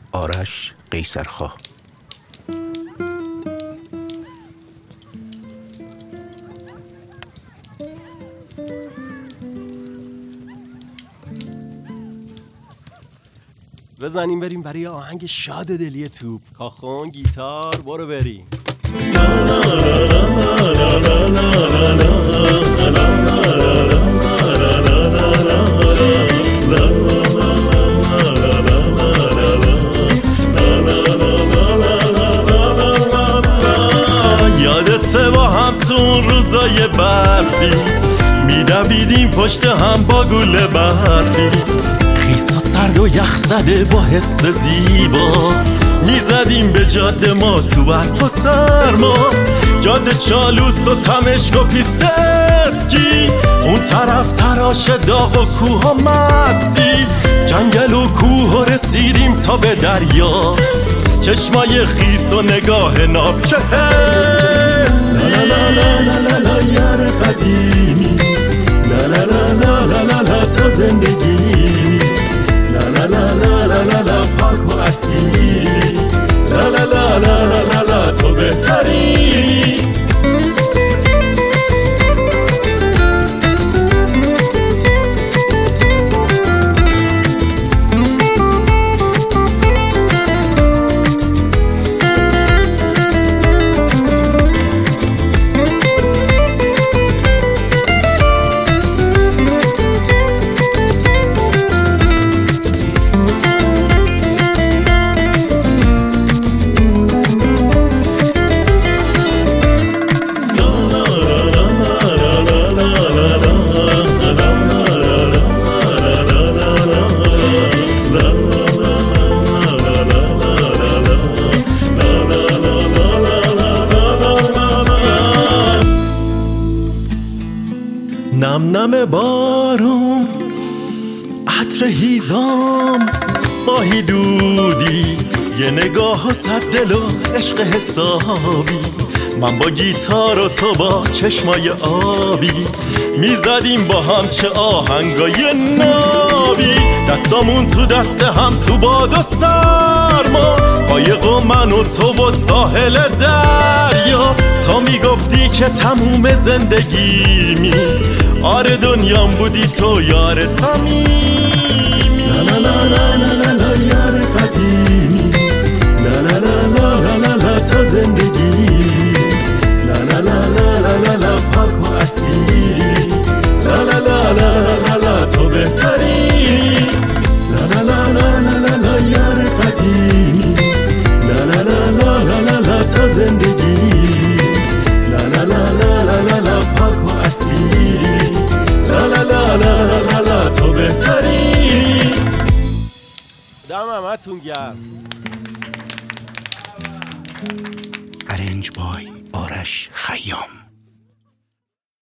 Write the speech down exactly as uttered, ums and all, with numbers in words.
آرش قیصرخواه. بزنیم بریم برای آهنگ شاد دلی توپ. کاخون گیتار برو بریم. یادته با هم تو اون روزای برفی میدویدیم پشت هم با گل برفی، خیسا سرد و یخ زده با حس زیبا میزدیم به جاده ما تو برف و سرما. جاده چالوس و تمشک و پیست اسکی، اون طرف تراش داغ و کوه و مستی، جنگل و کوه و رسیدیم تا به دریا، چشمای خیس و نگاه ناب چه حسی. لا لا لا لا لا لا یار قدیمی، لا لا لا لا لا لا لا تا زندگی، لا لا لا لا لا لا لا پاک و اصیلی، لا لا لا لا لا لا لا تو بهتری. نم نم بارون، عطر هیزام، ماهی دودی، یه نگاه و صد دل و عشق حسابی، من با گیتار و تو با چشمای آبی میزدیم با هم چه آهنگای نابی، دستامون تو دست هم تو باد و سرما، قایق و من و تو و ساحل دریا، تا میگفتی که تموم زندگیمی، آره دنیام بودی تو یار صمیمی. لا لا لا لا لا لا یار قدیمی، لا لا لا لا لا لا لا تا زندگی، لا لا لا لا لا لا لا پاک و اصیلی، لا لا لا لا لا لا لا تو بهتری، لا لا لا لا لا لا لا یار قدیمی، لا لا لا لا لا لا لا تا زندگی، لا لا لا لا لا لا لا پاک و اصیلی، لا لا لا لا لا لا لا تو بهتری. دم همتون گرم. ارنج بای آرش خیام.